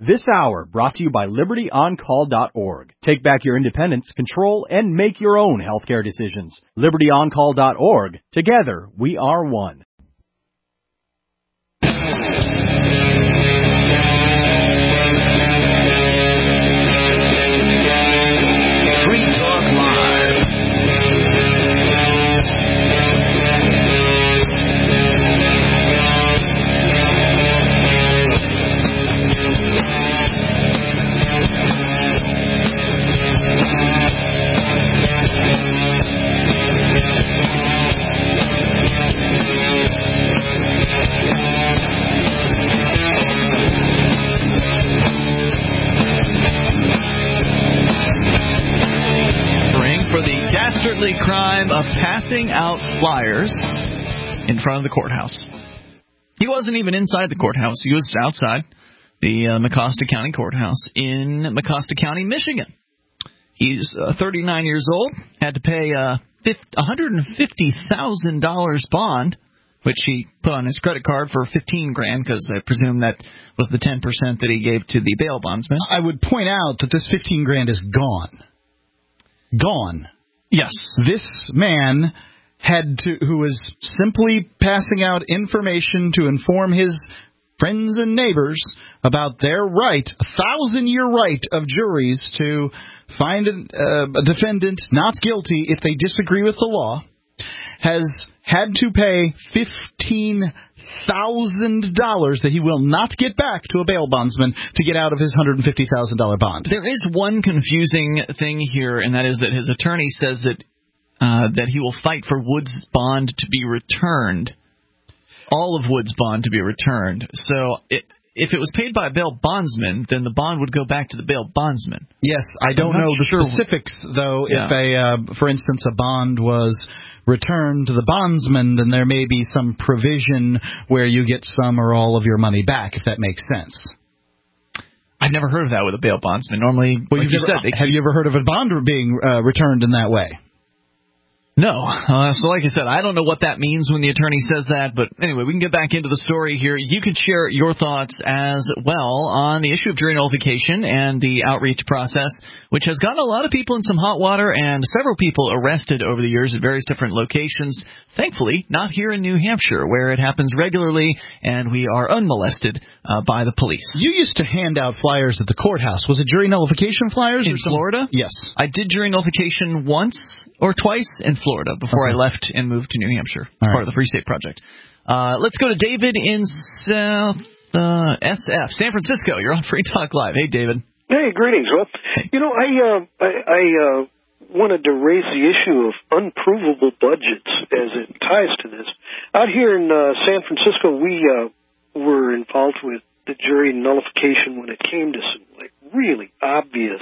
This hour brought to you by LibertyOnCall.org. Take back your independence, control, and make your own healthcare decisions. LibertyOnCall.org. Together, we are one. Free Talk Live. Dastardly crime of passing out flyers in front of the courthouse. He wasn't even inside the courthouse. He was outside the Mecosta County Courthouse in Mecosta County, Michigan. He's 39 years old, had to pay a $150,000 bond, which he put on his credit card for $15,000 because I presume that was the 10% that he gave to the bail bondsman. I would point out that this $15,000 is gone. Gone. Yes. This man who was simply passing out information to inform his friends and neighbors about their right, a 1,000-year right of juries to find a defendant not guilty if they disagree with the law, has had to pay $15,000 that he will not get back to a bail bondsman to get out of his $150,000 bond. There is one confusing thing here, and that is that his attorney says that he will fight for Wood's bond to be returned, all of Wood's bond to be returned. So if it was paid by a bail bondsman, then the bond would go back to the bail bondsman. Yes, I don't know the specifics, though. Yeah. If, for instance, a bond was returned to the bondsman, then there may be some provision where you get some or all of your money back, if that makes sense. I've never heard of that with a bail bondsman. Normally, well, have you ever heard of a bond being returned in that way? No. So like I said, I don't know what that means when the attorney says that. But anyway, we can get back into the story here. You can share your thoughts as well on the issue of jury nullification and the outreach process, which has gotten a lot of people in some hot water and several people arrested over the years at various different locations. Thankfully, not here in New Hampshire, where it happens regularly and we are unmolested by the police. You used to hand out flyers at the courthouse. Was it jury nullification flyers? In Florida? Yes. I did jury nullification once or twice in Florida before I left and moved to New Hampshire as part of the Free State Project. Let's go to David in South SF, San Francisco. You're on Free Talk Live. Hey, David. Hey, greetings. Well, I wanted to raise the issue of unprovable budgets as it ties to this. Out here in San Francisco, we were involved with the jury nullification when it came to some really obvious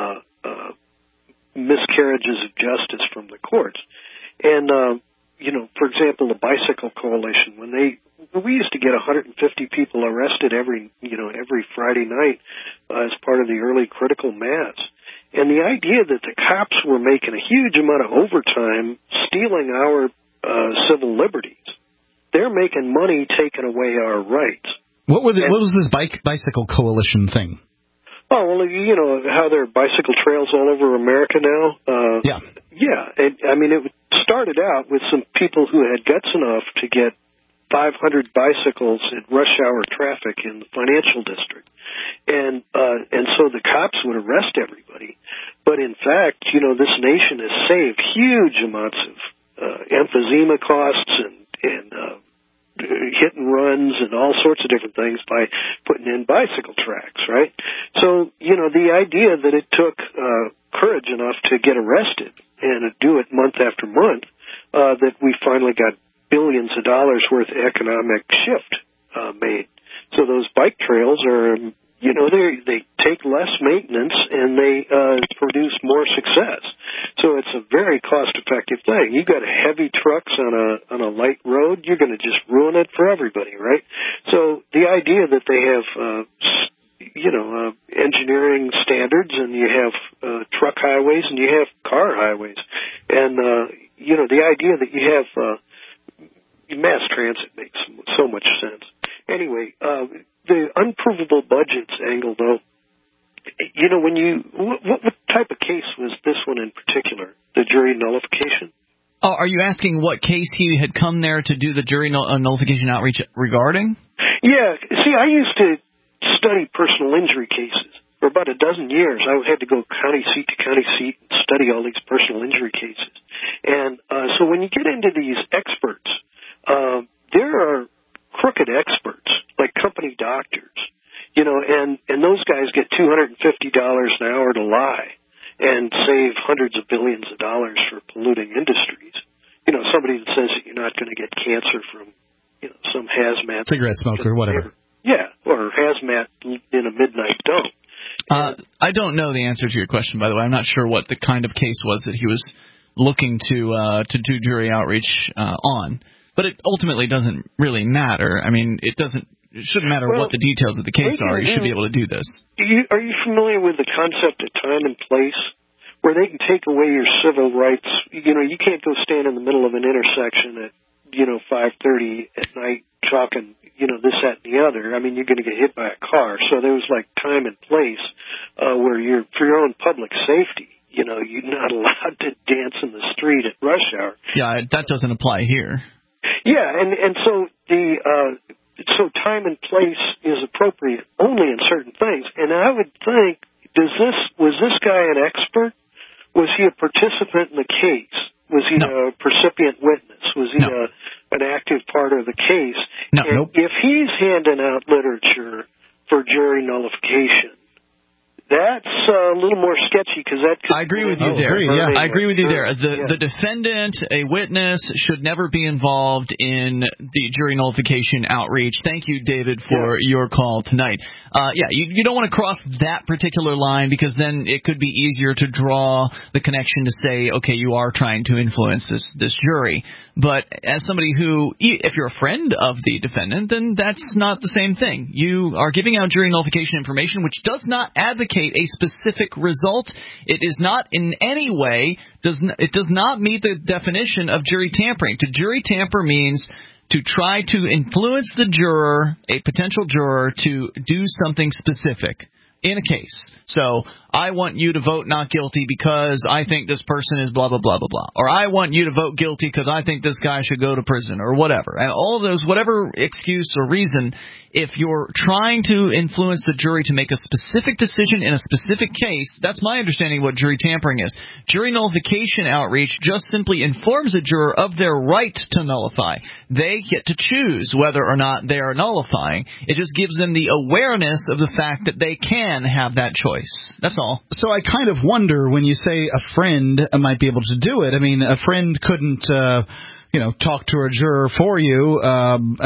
miscarriages of justice from the courts. And, for example, the Bicycle Coalition, when we used to get 150 people arrested every Friday night as part of the early critical mass. And the idea that the cops were making a huge amount of overtime stealing our civil liberties, they're making money taking away our rights. What was this Bicycle Coalition thing? Oh, well, how there are bicycle trails all over America now? Yeah. Yeah. It started out with some people who had guts enough to get 500 bicycles in rush hour traffic in the financial district. And so the cops would arrest everybody. But in fact, this nation has saved huge amounts of emphysema costs and hit and runs and all sorts of different things by putting in bicycle tracks, right? So, the idea that it took courage enough to get arrested and do it month after month, that we finally got billions of dollars worth of economic shift made. So those bike trails are, they take less maintenance and they produce more success. So it's a very cost-effective thing. You've got heavy trucks on a light road, you're going to just ruin it for everybody, right? So the idea that they have, engineering standards, and you have truck highways and you have car highways, and the idea that you have mass transit makes so much sense. Anyway, the unprovable budgets angle, though, what type of case was this one in particular, the jury nullification? Oh, are you asking what case he had come there to do the jury nullification outreach regarding? Yeah. See, I used to study personal injury cases. For about a dozen years, I had to go county seat to county seat and study all these personal injury cases. And so when you get into these experts, there are crooked experts, like company doctors, and those guys get $250 an hour to lie and save hundreds of billions of dollars for polluting industries. Somebody that says that you're not going to get cancer from, some hazmat cigarette smoker, whatever. Yeah, or hazmat in a midnight dump. I don't know the answer to your question, by the way. I'm not sure what the kind of case was that he was looking to do jury outreach on. But it ultimately doesn't really matter. I mean, it shouldn't matter what the details of the case are. You should be able to do this. Are you familiar with the concept of time and place, where they can take away your civil rights? You can't go stand in the middle of an intersection at 5:30 at night talking this, that, and the other. I mean, you're going to get hit by a car. So there was like time and place where you're, for your own public safety, you're not allowed to dance in the street at rush hour. Yeah, that doesn't apply here. Yeah, and so so time and place is appropriate only in certain things. And I would think, was this guy an expert? Was he a participant in the case? Was he a recipient witness? Was he an active part of the case? No. And if he's handing out literature for jury nullification, that's a little more sketchy, because that could... I agree with you there. I agree with you there. The defendant, a witness, should never be involved in the jury nullification outreach. Thank you, David, for your call tonight. You don't want to cross that particular line, because then it could be easier to draw the connection to say, okay, you are trying to influence this jury. But as somebody who, if you're a friend of the defendant, then that's not the same thing. You are giving out jury nullification information, which does not advocate a specific result. It is not in any way, it does not meet the definition of jury tampering. To jury tamper means to try to influence the juror, a potential juror, to do something specific in a case. So, I want you to vote not guilty because I think this person is blah, blah, blah, blah, blah. Or I want you to vote guilty because I think this guy should go to prison, or whatever. And all of those, whatever excuse or reason, if you're trying to influence the jury to make a specific decision in a specific case, that's my understanding of what jury tampering is. Jury nullification outreach just simply informs a juror of their right to nullify. They get to choose whether or not they are nullifying. It just gives them the awareness of the fact that they can have that choice. That's all. So I kind of wonder, when you say a friend might be able to do it, I mean, a friend couldn't, talk to a juror for you. No,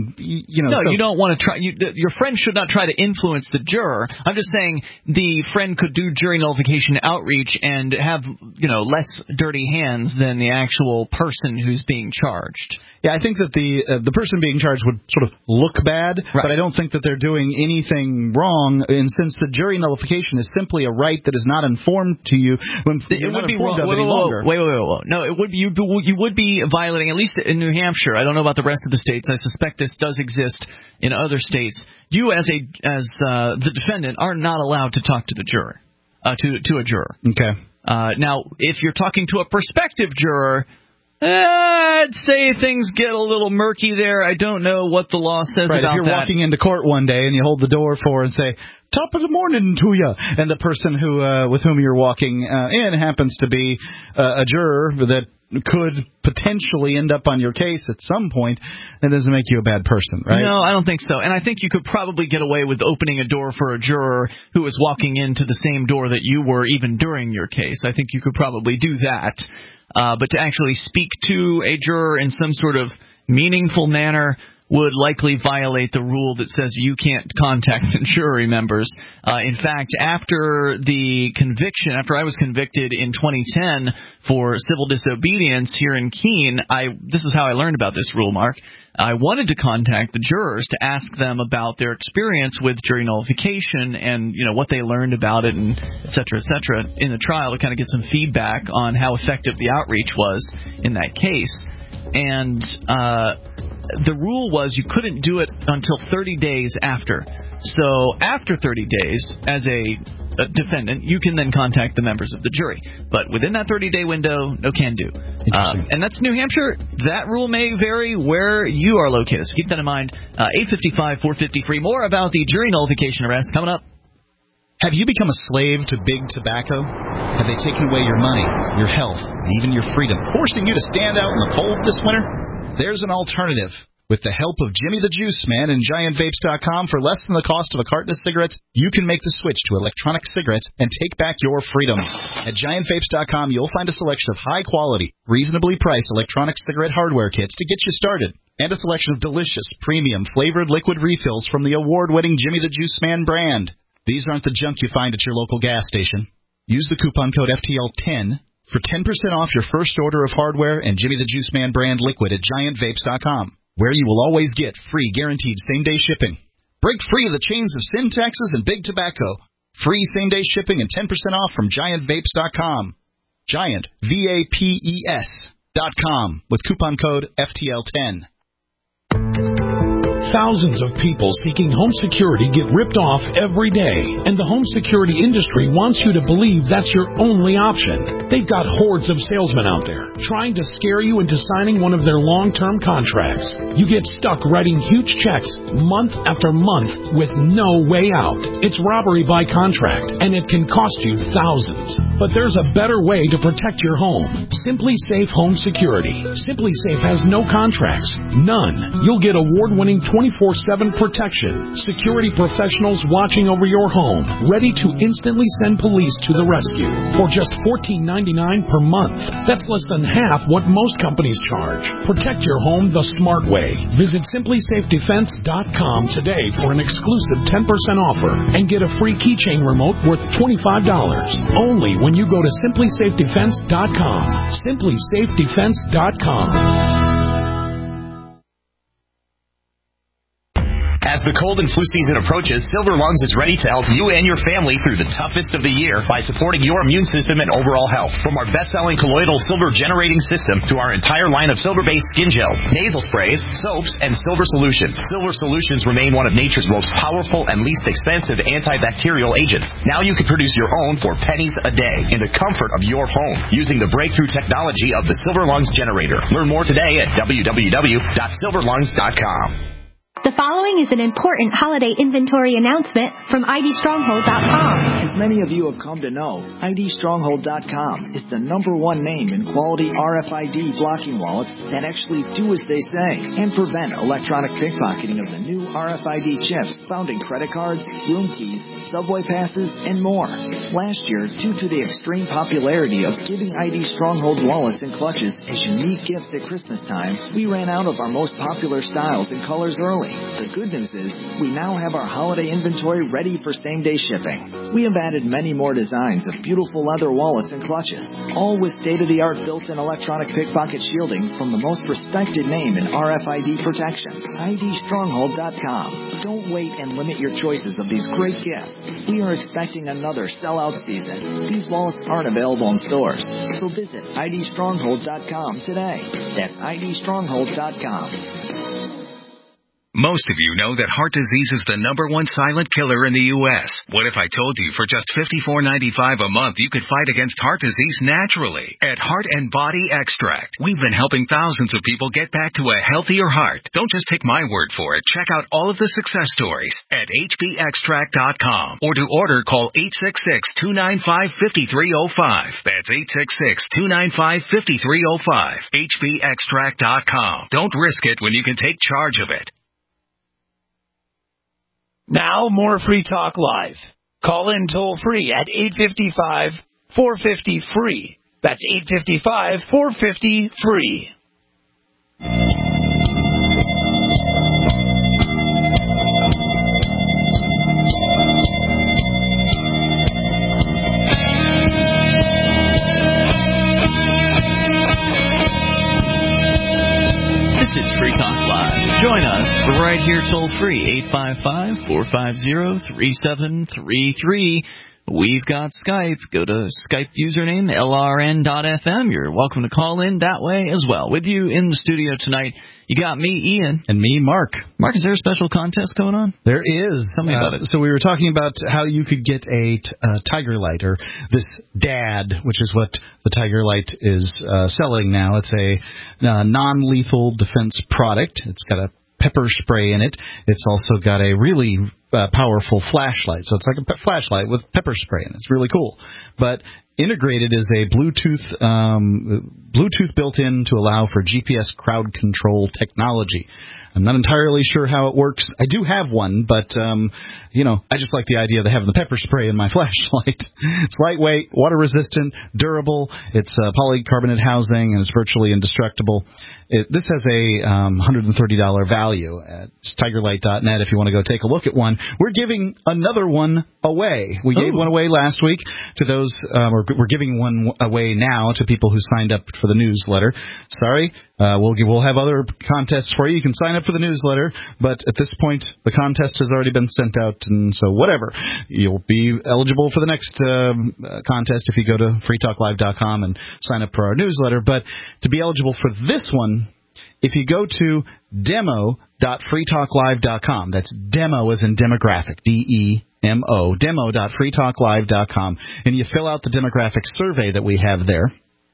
you don't want to try. Your friend should not try to influence the juror. I'm just saying the friend could do jury nullification outreach and have, less dirty hands than the actual person who's being charged. Yeah, I think that the person being charged would sort of look bad, but I don't think that they're doing anything wrong. And since the jury nullification is simply a right that is not informed to you, when you're not informed of it any longer. Wait. No, it would be you would be violating, at least in New Hampshire. I don't know about the rest of the states. I suspect this does exist in other states. You, as the defendant, are not allowed to talk to the juror, to a juror. Okay. Now, if you're talking to a prospective juror, I'd say things get a little murky there. I don't know what the law says about that. If you're walking into court one day and you hold the door for and say, "Top of the morning to you," and the person with whom you're walking in happens to be a juror that could potentially end up on your case at some point, that doesn't make you a bad person, right? No, I don't think so. And I think you could probably get away with opening a door for a juror who was walking into the same door that you were even during your case. I think you could probably do that. But to actually speak to a juror in some sort of meaningful manner would likely violate the rule that says you can't contact jury members. In fact, after I was convicted in 2010 for civil disobedience here in Keene, this is how I learned about this rule, Mark. I wanted to contact the jurors to ask them about their experience with jury nullification and, what they learned about it and et cetera, in the trial, to kind of get some feedback on how effective the outreach was in that case. And the rule was you couldn't do it until 30 days after. So after 30 days, as a defendant, you can then contact the members of the jury. But within that 30-day window, no can do. And that's New Hampshire. That rule may vary where you are located. So keep that in mind. 855-450-FREE. More about the jury nullification arrest coming up. Have you become a slave to big tobacco? Have they taken away your money, your health, and even your freedom, forcing you to stand out in the cold this winter? There's an alternative. With the help of Jimmy the Juice Man and GiantVapes.com, for less than the cost of a carton of cigarettes, you can make the switch to electronic cigarettes and take back your freedom. At GiantVapes.com, you'll find a selection of high-quality, reasonably priced electronic cigarette hardware kits to get you started, and a selection of delicious, premium, flavored liquid refills from the award-winning Jimmy the Juice Man brand. These aren't the junk you find at your local gas station. Use the coupon code FTL10 for 10% off your first order of hardware and Jimmy the Juice Man brand liquid at GiantVapes.com, where you will always get free guaranteed same-day shipping. Break free of the chains of sin taxes and big tobacco. Free same-day shipping and 10% off from GiantVapes.com. Giant, VAPES.com with coupon code FTL10. Thousands of people seeking home security get ripped off every day, and the home security industry wants you to believe that's your only option. They've got hordes of salesmen out there trying to scare you into signing one of their long-term contracts. You get stuck writing huge checks month after month with no way out. It's robbery by contract, and it can cost you thousands. But there's a better way to protect your home. Simply Safe Home Security. Simply Safe has no contracts. None. You'll get award-winning 24/7 protection. Security professionals watching over your home, ready to instantly send police to the rescue for just $14.99 per month. That's less than half what most companies charge. Protect your home the smart way. Visit SimplySafeDefense.com today for an exclusive 10% offer and get a free keychain remote worth $25. Only when you go to SimplySafeDefense.com. SimplySafeDefense.com. As the cold and flu season approaches, Silver Lungs is ready to help you and your family through the toughest of the year by supporting your immune system and overall health. From our best-selling colloidal silver generating system to our entire line of silver-based skin gels, nasal sprays, soaps, and silver solutions. Silver solutions remain one of nature's most powerful and least expensive antibacterial agents. Now you can produce your own for pennies a day in the comfort of your home using the breakthrough technology of the Silver Lungs generator. Learn more today at www.silverlungs.com. The following is an important holiday inventory announcement from IDStronghold.com. As many of you have come to know, IDStronghold.com is the #1 name in quality RFID blocking wallets that actually do as they say and prevent electronic pickpocketing of the new RFID chips found in credit cards, room keys, subway passes, and more. Last year, due to the extreme popularity of giving ID Stronghold wallets and clutches as unique gifts at Christmas time, we ran out of our most popular styles and colors early. The good news is we now have our holiday inventory ready for same-day shipping. We have added many more designs of beautiful leather wallets and clutches, all with state-of-the-art built-in electronic pickpocket shielding from the most respected name in RFID protection, IDStronghold.com. Don't wait and limit your choices of these great gifts. We are expecting another sellout season. These wallets aren't available in stores, so visit IDStronghold.com today. That's IDStronghold.com. Most of you know that heart disease is the #1 silent killer in the U.S. What if I told you for just $54.95 a month you could fight against heart disease naturally? At Heart and Body Extract, we've been helping thousands of people get back to a healthier heart. Don't just take my word for it. Check out all of the success stories at hbextract.com, or to order, call 866-295-5305. That's 866-295-5305. hbextract.com. Don't risk it when you can take charge of it. Now, more Free Talk Live. Call in toll-free at 855-450-FREE. That's 855-450-FREE. This is Free Talk Live. Join us right here toll-free, 855-450-3733. We've got Skype. Go to Skype username LRN.FM. You're welcome to call in that way as well. With you in the studio tonight, you got me, Ian. And me, Mark. Mark, is there a special contest going on? There is. Tell me about it. So we were talking about how you could get a Tiger Light, or this DAD, which is what the Tiger Light is selling now. It's a non-lethal defense product. It's got a pepper spray in it. It's also got a really powerful flashlight. So it's like a flashlight with pepper spray in it. It's really cool. But integrated is a Bluetooth built in to allow for GPS crowd control technology. I'm not entirely sure how it works. I do have one, but, I just like the idea of having the pepper spray in my flashlight. It's lightweight, water-resistant, durable. It's polycarbonate housing, and it's virtually indestructible. This has a $130 value at tigerlight.net if you want to go take a look at one. We're giving another one away. We gave one away last week to those, we're giving one away now to people who signed up for the newsletter. Sorry, we'll have other contests for you. You can sign up for the newsletter, but at this point, the contest has already been sent out, and so whatever. You'll be eligible for the next contest if you go to freetalklive.com and sign up for our newsletter. But to be eligible for this one, if you go to demo.freetalklive.com, that's demo as in demographic, DEMO, demo.freetalklive.com, and you fill out the demographic survey that we have there,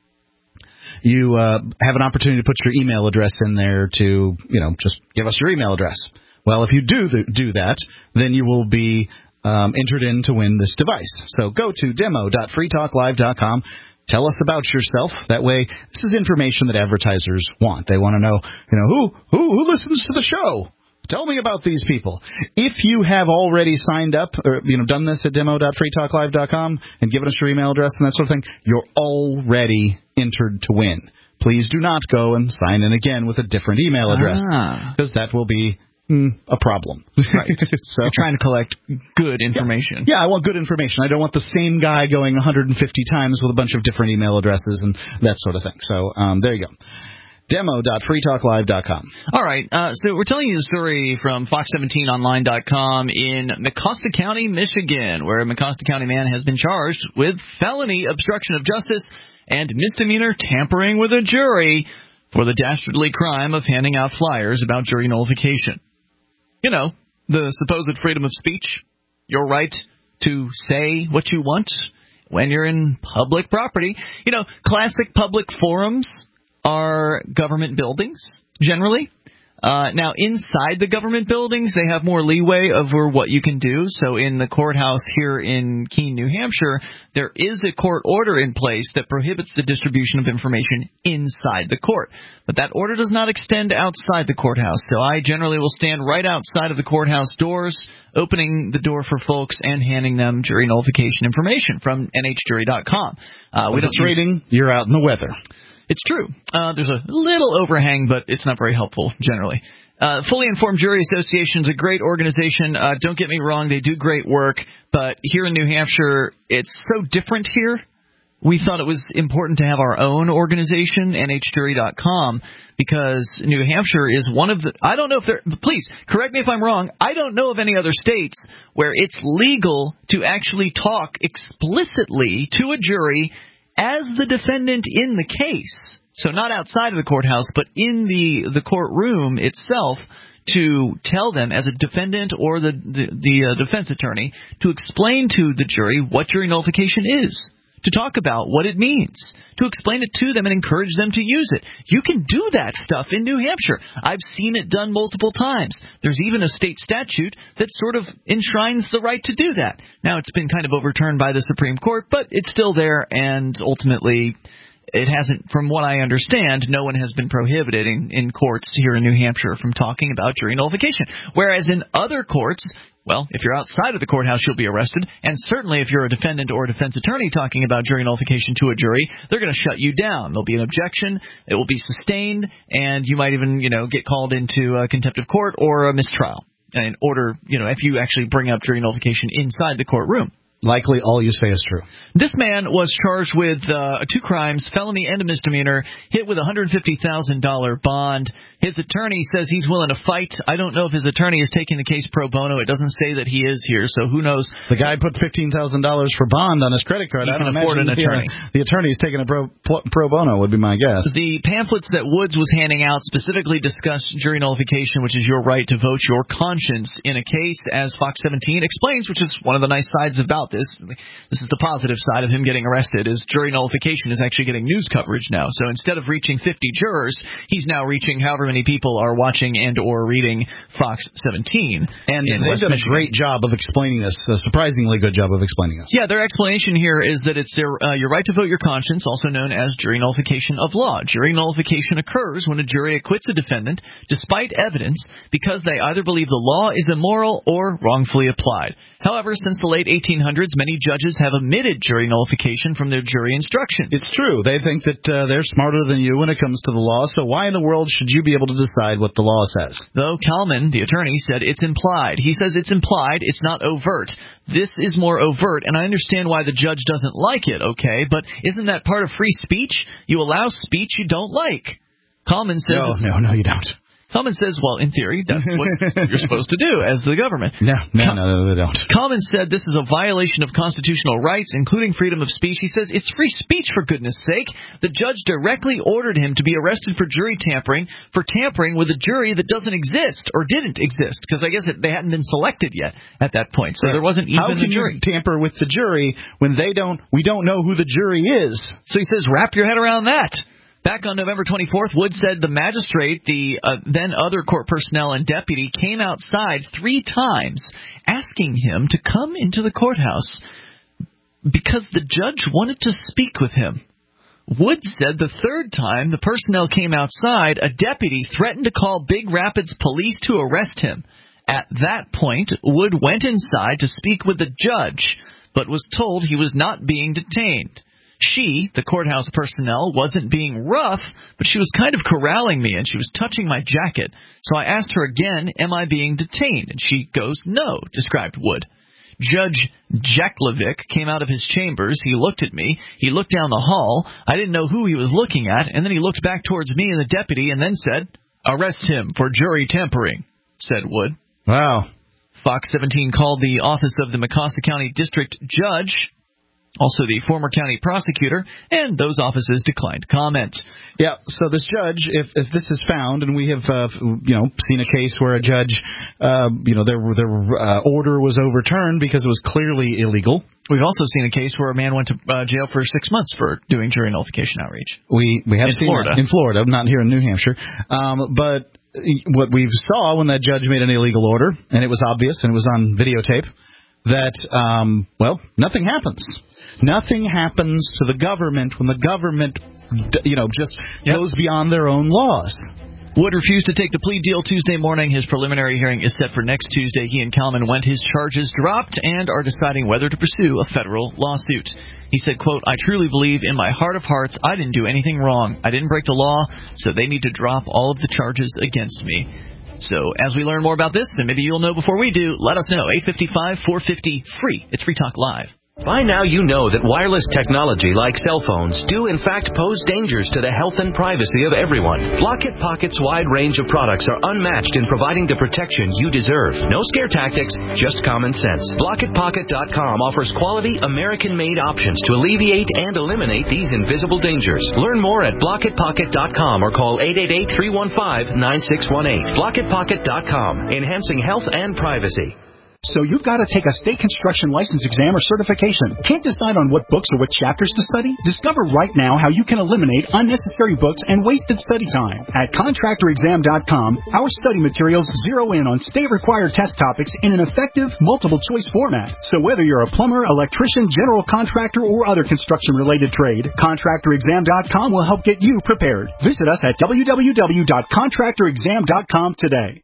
you have an opportunity to put your email address in there to, just give us your email address. Well, if you do that, then you will be entered in to win this device. So go to demo.freetalklive.com. Tell us about yourself. That way, this is information that advertisers want. They want to know, who listens to the show. Tell me about these people. If you have already signed up or done this at demo.freetalklive.com and given us your email address and that sort of thing, you're already entered to win. Please do not go and sign in again with a different email address, because that will be a problem. Right. So, you're trying to collect good information. Yeah, I want good information. I don't want the same guy going 150 times with a bunch of different email addresses and that sort of thing. So there you go. Demo.freetalklive.com. All right. So we're telling you the story from Fox17online.com in Mecosta County, Michigan, where a Mecosta County man has been charged with felony obstruction of justice and misdemeanor tampering with a jury for the dastardly crime of handing out flyers about jury nullification. The supposed freedom of speech, your right to say what you want when you're in public property. Classic public forums are government buildings, generally. Now, inside the government buildings, they have more leeway over what you can do. So in the courthouse here in Keene, New Hampshire, there is a court order in place that prohibits the distribution of information inside the court. But that order does not extend outside the courthouse. So I generally will stand right outside of the courthouse doors, opening the door for folks and handing them jury nullification information from nhjury.com. With its rating, you're out in the weather. It's true. There's a little overhang, but it's not very helpful generally. Fully Informed Jury Association is a great organization. Don't get me wrong, they do great work. But here in New Hampshire, it's so different here. We thought it was important to have our own organization, nhjury.com, because New Hampshire is one of the – I don't know if there – please, correct me if I'm wrong. I don't know of any other states where it's legal to actually talk explicitly to a jury as the defendant in the case, so not outside of the courthouse, but in the courtroom itself, to tell them as a defendant or the defense attorney to explain to the jury what jury nullification is, to talk about what it means, to explain it to them and encourage them to use it. You can do that stuff in New Hampshire. I've seen it done multiple times. There's even a state statute that sort of enshrines the right to do that. Now, it's been kind of overturned by the Supreme Court, but it's still there, and ultimately it hasn't, from what I understand, no one has been prohibited in courts here in New Hampshire from talking about jury nullification. Whereas in other courts, well, if you're outside of the courthouse, you'll be arrested. And certainly if you're a defendant or a defense attorney talking about jury nullification to a jury, they're going to shut you down. There'll be an objection. It will be sustained. And you might even, get called into contempt of court or a mistrial in order, if you actually bring up jury nullification inside the courtroom. likely all you say is true. This man was charged with 2 crimes, felony and a misdemeanor, hit with a $150,000 bond. His attorney says he's willing to fight. I don't know if his attorney is taking the case pro bono. It doesn't say that he is here, so who knows. The guy put $15,000 for bond on his credit card. He I can don't afford an attorney. The attorney's taking a pro bono would be my guess. The pamphlets that Woods was handing out specifically discussed jury nullification, which is your right to vote your conscience in a case, as Fox 17 explains, which is one of the nice sides about this. This is the positive side of him getting arrested, is jury nullification is actually getting news coverage now. So instead of reaching 50 jurors, he's now reaching however many people are watching and or reading Fox 17. And they've done a great job of explaining this, a surprisingly good job of explaining this. Yeah, their explanation here is that it's your right to vote your conscience, also known as jury nullification of law. Jury nullification occurs when a jury acquits a defendant despite evidence because they either believe the law is immoral or wrongfully applied. However, since the late 1800s, many judges have omitted jury nullification from their jury instructions. It's true. They think that they're smarter than you when it comes to the law, so why in the world should you be able to decide what the law says? Though Kalman, the attorney, said it's implied. He says it's implied, it's not overt. This is more overt, and I understand why the judge doesn't like it, okay, but isn't that part of free speech? You allow speech you don't like. Kalman says... No, you don't. Kalman says, well, in theory, that's what you're supposed to do as the government. No, they don't. Kalman said this is a violation of constitutional rights, including freedom of speech. He says it's free speech, for goodness sake. The judge directly ordered him to be arrested for jury tampering, for tampering with a jury that doesn't exist, or didn't exist, because I guess they hadn't been selected yet at that point, so there wasn't even a jury. How can you tamper with the jury when we don't know who the jury is? So he says, wrap your head around that. Back on November 24th, Wood said the magistrate, the then other court personnel and deputy, came outside 3 times asking him to come into the courthouse because the judge wanted to speak with him. Wood said the 3rd time the personnel came outside, a deputy threatened to call Big Rapids police to arrest him. At that point, Wood went inside to speak with the judge, but was told he was not being detained. She, the courthouse personnel, wasn't being rough, but she was kind of corralling me, and she was touching my jacket. So I asked her again, am I being detained? And she goes, no, described Wood. Judge Jaklovic came out of his chambers. He looked at me. He looked down the hall. I didn't know who he was looking at, and then he looked back towards me and the deputy and then said, arrest him for jury tampering, said Wood. Wow. Fox 17 called the office of the Mecosta County District Judge, also the former county prosecutor, and those offices declined comment. Yeah, so this judge, if this is found, and we have seen a case where a judge, their order was overturned because it was clearly illegal. We've also seen a case where a man went to jail for 6 months for doing jury nullification outreach. We have seen that in Florida, not here in New Hampshire, but what we saw when that judge made an illegal order, and it was obvious and it was on videotape, that nothing happens. Nothing happens to the government when the government, goes beyond their own laws. Wood refused to take the plea deal Tuesday morning. His preliminary hearing is set for next Tuesday. He and Kalman want his charges dropped and are deciding whether to pursue a federal lawsuit. He said, quote, I truly believe in my heart of hearts I didn't do anything wrong. I didn't break the law, so they need to drop all of the charges against me. So as we learn more about this, and maybe you'll know before we do, let us know. 855-450-FREE. It's Free Talk Live. By now you know that wireless technology like cell phones do in fact pose dangers to the health and privacy of everyone. Blockit Pocket's wide range of products are unmatched in providing the protection you deserve. No scare tactics, just common sense. BlockitPocket.com offers quality American-made options to alleviate and eliminate these invisible dangers. Learn more at BlockitPocket.com or call 888-315-9618. BlockitPocket.com, enhancing health and privacy. So you've got to take a state construction license exam or certification. Can't decide on what books or what chapters to study? Discover right now how you can eliminate unnecessary books and wasted study time. At ContractorExam.com, our study materials zero in on state-required test topics in an effective, multiple-choice format. So whether you're a plumber, electrician, general contractor, or other construction-related trade, ContractorExam.com will help get you prepared. Visit us at www.ContractorExam.com today.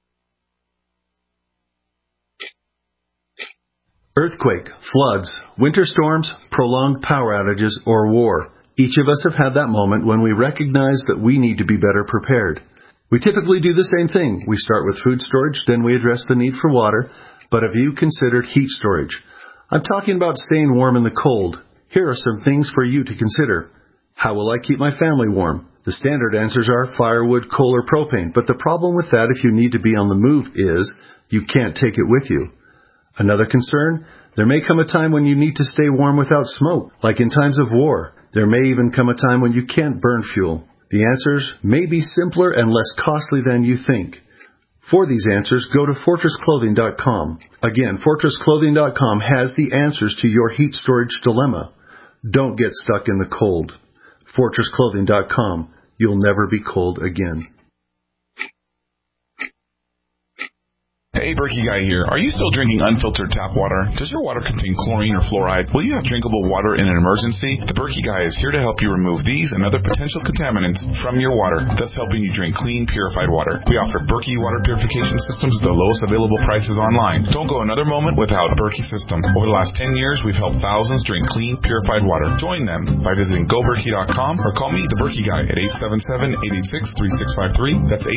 Earthquake, floods, winter storms, prolonged power outages, or war. Each of us have had that moment when we recognize that we need to be better prepared. We typically do the same thing. We start with food storage, then we address the need for water. But have you considered heat storage? I'm talking about staying warm in the cold. Here are some things for you to consider. How will I keep my family warm? The standard answers are firewood, coal, or propane, but the problem with that if you need to be on the move is you can't take it with you. Another concern, there may come a time when you need to stay warm without smoke, like in times of war. There may even come a time when you can't burn fuel. The answers may be simpler and less costly than you think. For these answers, go to FortressClothing.com. Again, FortressClothing.com has the answers to your heat storage dilemma. Don't get stuck in the cold. FortressClothing.com. You'll never be cold again. Hey, Berkey Guy here. Are you still drinking unfiltered tap water? Does your water contain chlorine or fluoride? Will you have drinkable water in an emergency? The Berkey Guy is here to help you remove these and other potential contaminants from your water, thus helping you drink clean, purified water. We offer Berkey water purification systems at the lowest available prices online. Don't go another moment without a Berkey system. Over the last 10 years, we've helped thousands drink clean, purified water. Join them by visiting GoBerkey.com or call me, the Berkey Guy, at 877-886-3653. That's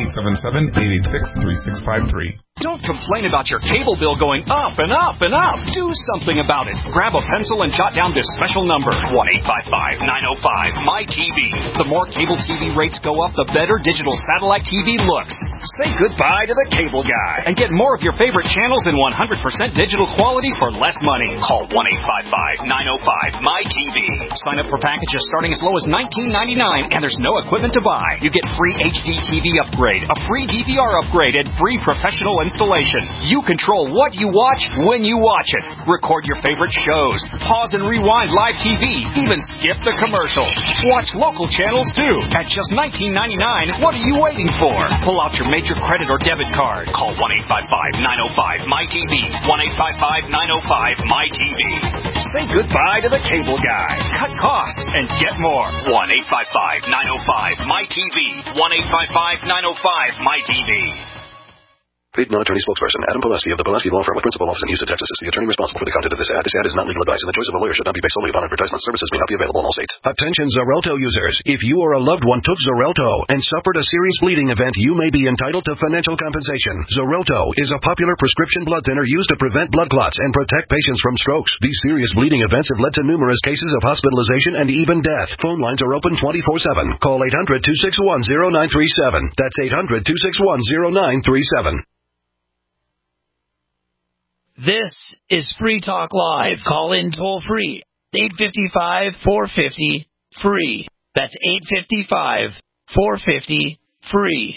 877-886-3653. Don't complain about your cable bill going up and up and up. Do something about it. Grab a pencil and jot down this special number, 1-855-905-MY-TV. The more cable TV rates go up, the better digital satellite TV looks. Say goodbye to the cable guy and get more of your favorite channels in 100% digital quality for less money. Call 1-855-905-MY-TV. Sign up for packages starting as low as $19.99, and there's no equipment to buy. You get free HD TV upgrade, a free DVR upgrade, and free professional installation. You control what you watch when you watch it. Record your favorite shows. Pause and rewind live TV. Even skip the commercials. Watch local channels too. At just $19.99, what are you waiting for? Pull out your major credit or debit card. Call 1-855-905-MY-TV. 1-855-905-MY-TV. Say goodbye to the cable guy. Cut costs and get more. 1-855-905-MY-TV. 1-855-905-MY-TV. Paid non-attorney spokesperson Adam Pulaski of the Pulaski Law Firm with principal office in Houston, Texas is the attorney responsible for the content of this ad. This ad is not legal advice, and the choice of a lawyer should not be based solely upon advertisement. Services may not be available in all states. Attention Xarelto users. If you or a loved one took Xarelto and suffered a serious bleeding event, you may be entitled to financial compensation. Xarelto is a popular prescription blood thinner used to prevent blood clots and protect patients from strokes. These serious bleeding events have led to numerous cases of hospitalization and even death. Phone lines are open 24/7. Call 800-261-0937. That's 800-261-0937. This is Free Talk Live. Call in toll free. 855-450-FREE. That's 855-450-FREE.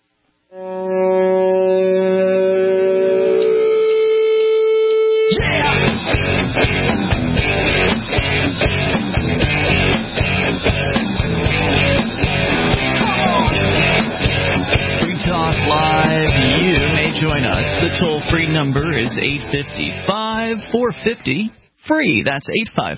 Talk Live, you may join us. The toll-free number is 855-450-FREE. That's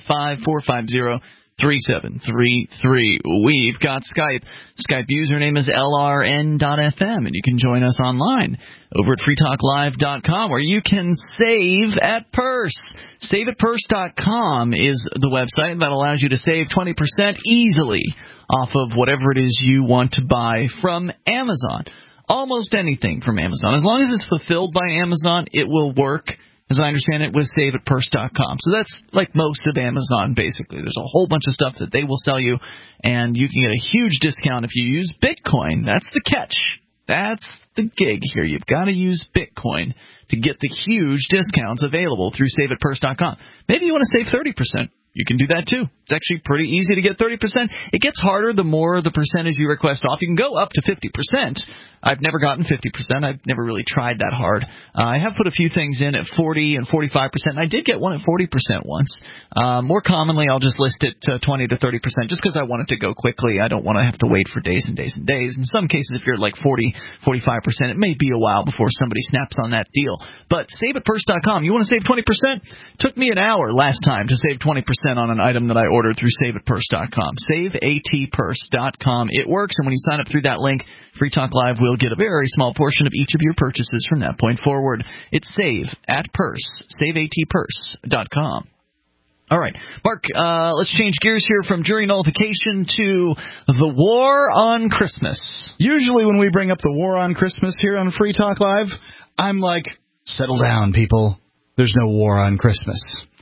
855-450-3733. We've got Skype. Skype username is LRN.FM, and you can join us online over at freetalklive.com, where you can save at Purse. SaveAtPurse.com is the website that allows you to save 20% easily off of whatever it is you want to buy from Amazon. Almost anything from Amazon. As long as it's fulfilled by Amazon, it will work, as I understand it, with SaveAtPurse.com. So that's like most of Amazon, basically. There's a whole bunch of stuff that they will sell you, and you can get a huge discount if you use Bitcoin. That's the catch. That's the gig here. You've got to use Bitcoin to get the huge discounts available through SaveAtPurse.com. Maybe you want to save 30%. You can do that, too. It's actually pretty easy to get 30%. It gets harder the more the percentage you request off. You can go up to 50%. I've never gotten 50%. I've never really tried that hard. I have put a few things in at 40 and 45%. And I did get one at 40% once. More commonly, I'll just list it to 20 to 30% just because I want it to go quickly. I don't want to have to wait for days and days and days. In some cases, if you're like 40, 45%, it may be a while before somebody snaps on that deal. But SaveAtPurse.com. You want to save 20%? Took me an hour last time to save 20% on an item that I ordered through SaveAtPurse.com. SaveAtPurse.com. It works, and when you sign up through that link, Free Talk Live will get a very small portion of each of your purchases from that point forward. It's SaveAtPurse. SaveAtPurse.com. All right, Mark, let's change gears here from jury nullification to the war on Christmas. Usually when we bring up the war on Christmas here on Free Talk Live, I'm like, settle down, people. There's no war on Christmas.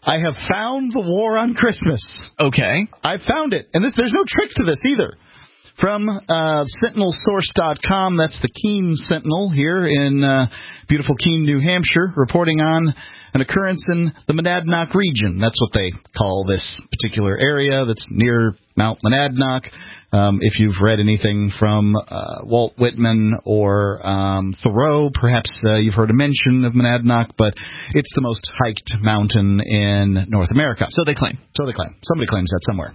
I have found the war on Christmas. Okay. I found it. And there's no trick to this either. From SentinelSource.com, that's the Keene Sentinel here in beautiful Keene, New Hampshire, reporting on an occurrence in the Monadnock region. That's what they call this particular area that's near Mount Monadnock. If you've read anything from Walt Whitman or Thoreau, perhaps you've heard a mention of Monadnock, but it's the most hiked mountain in North America. So they claim. Somebody claims that somewhere.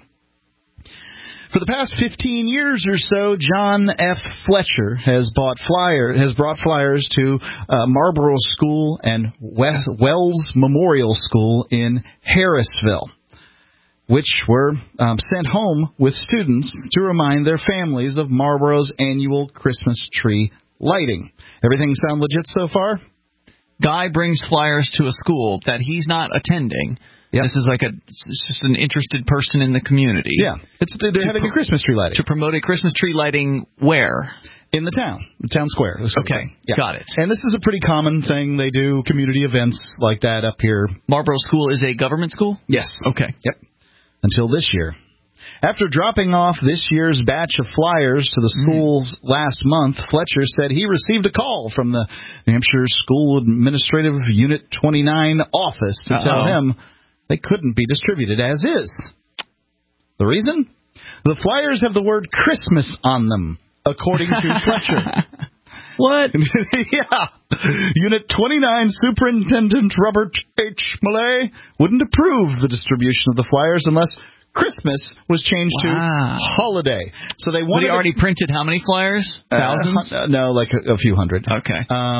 For the past 15 years or so, John F. Fletcher has brought flyers to Marlborough School and Wells Memorial School in Harrisville, which were sent home with students to remind their families of Marlborough's annual Christmas tree lighting. Everything sound legit so far? Guy brings flyers to a school that he's not attending. Yep. This is it's just an interested person in the community. Yeah, they're having a Christmas tree lighting. To promote a Christmas tree lighting where? In the town square. Okay, yeah. Got it. And this is a pretty common thing. They do community events like that up here. Marlborough School is a government school? Yes. Okay. Yep. Until this year. After dropping off this year's batch of flyers to the schools last month, Fletcher said he received a call from the New Hampshire School Administrative Unit 29 office to tell him they couldn't be distributed as is. The reason? The flyers have the word Christmas on them, according to Fletcher. What? Yeah. Unit 29 Superintendent Robert H. Millay wouldn't approve the distribution of the flyers unless Christmas was changed to holiday. So they wanted. But he already printed how many flyers? Thousands? No, like a few hundred. Okay.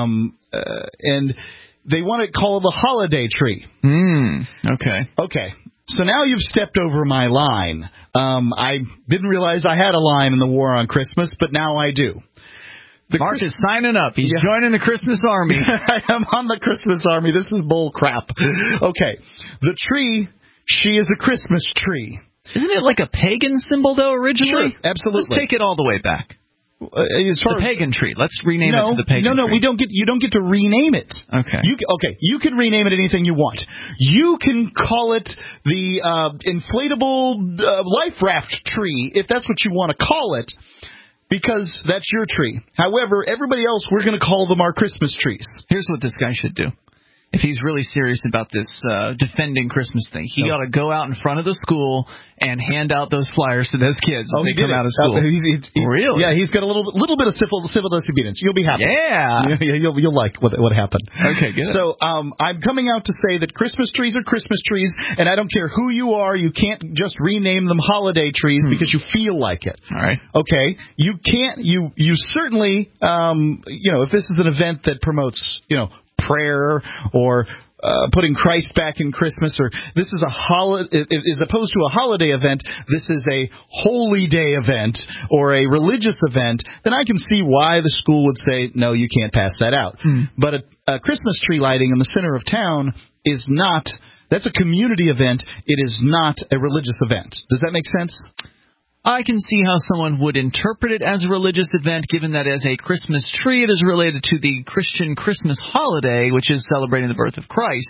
And they want to call it the holiday tree. Okay. Okay. So now you've stepped over my line. I didn't realize I had a line in the war on Christmas, but now I do. Mark is signing up. He's joining the Christmas Army. I am on the Christmas Army. This is bull crap. Okay. The tree, she is a Christmas tree. Isn't it like a pagan symbol, though, originally? Sure, absolutely. Let's take it all the way back. The pagan tree. Let's rename it to the pagan tree. No, you don't get to rename it. Okay. You can rename it anything you want. You can call it the inflatable life raft tree, if that's what you want to call it, because that's your tree. However, everybody else, we're going to call them our Christmas trees. Here's what this guy should do. If he's really serious about this defending Christmas thing, he ought to go out in front of the school and hand out those flyers to those kids when they come out of school. Really? Yeah, he's got a little bit of civil disobedience. You'll be happy. Yeah. You'll like what happened. Okay, good. So I'm coming out to say that Christmas trees are Christmas trees, and I don't care who you are, you can't just rename them holiday trees because you feel like it. All right. Okay? You can't. You certainly, if this is an event that promotes, prayer or putting Christ back in Christmas, or this is a holiday, as opposed to a holiday event, this is a holy day event or a religious event, then I can see why the school would say, no, you can't pass that out. But a Christmas tree lighting in the center of town is not, that's a community event. It is not a religious event. Does that make sense? I can see how someone would interpret it as a religious event, given that as a Christmas tree, it is related to the Christian Christmas holiday, which is celebrating the birth of Christ.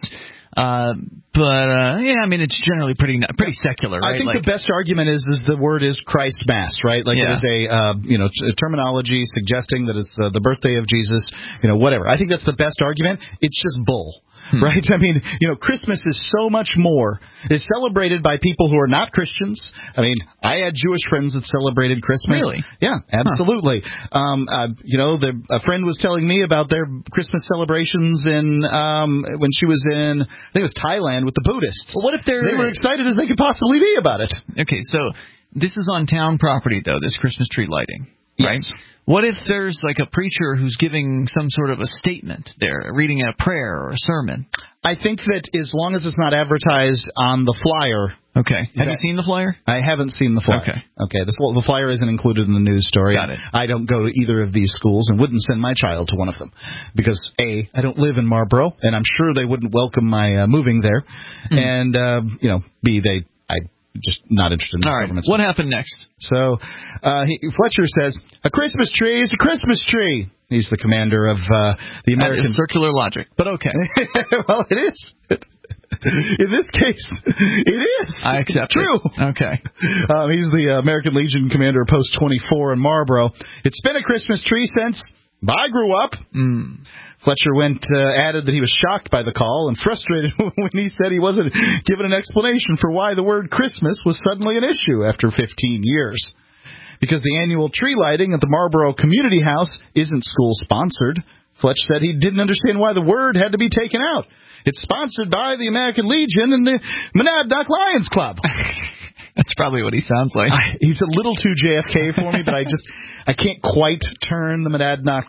It's generally pretty secular, right? I think the best argument is the word is Christ Mass, right? Like it is a terminology suggesting that it's the birthday of Jesus, whatever. I think that's the best argument. It's just bull. Right? I mean, Christmas is so much more. It's celebrated by people who are not Christians. I mean, I had Jewish friends that celebrated Christmas. Really? Yeah, absolutely. A friend was telling me about their Christmas celebrations when she was in, I think it was Thailand, with the Buddhists. Well, what if they were excited as they could possibly be about it? Okay, so this is on town property, though, this Christmas tree lighting, right? Yes. What if there's like a preacher who's giving some sort of a statement there, reading a prayer or a sermon? I think that as long as it's not advertised on the flyer. Okay. Have you seen the flyer? I haven't seen the flyer. Okay. The flyer isn't included in the news story. Got it. I don't go to either of these schools and wouldn't send my child to one of them because, A, I don't live in Marlborough, and I'm sure they wouldn't welcome my moving there, and, B, I'm just not interested in the government. What happened next? So Fletcher says, a Christmas tree is a Christmas tree. He's the commander of the American... That is circular logic, but okay. Well, it is. In this case, it is. I accept true. It. Okay. He's the American Legion commander of Post 24 in Marlboro. It's been a Christmas tree since I grew up. Fletcher added that he was shocked by the call and frustrated when he said he wasn't given an explanation for why the word Christmas was suddenly an issue after 15 years. Because the annual tree lighting at the Marlboro Community House isn't school-sponsored, Fletch said he didn't understand why the word had to be taken out. It's sponsored by the American Legion and the Monadnock Lions Club. That's probably what he sounds like. He's a little too JFK for me, but I can't quite turn the Monadnock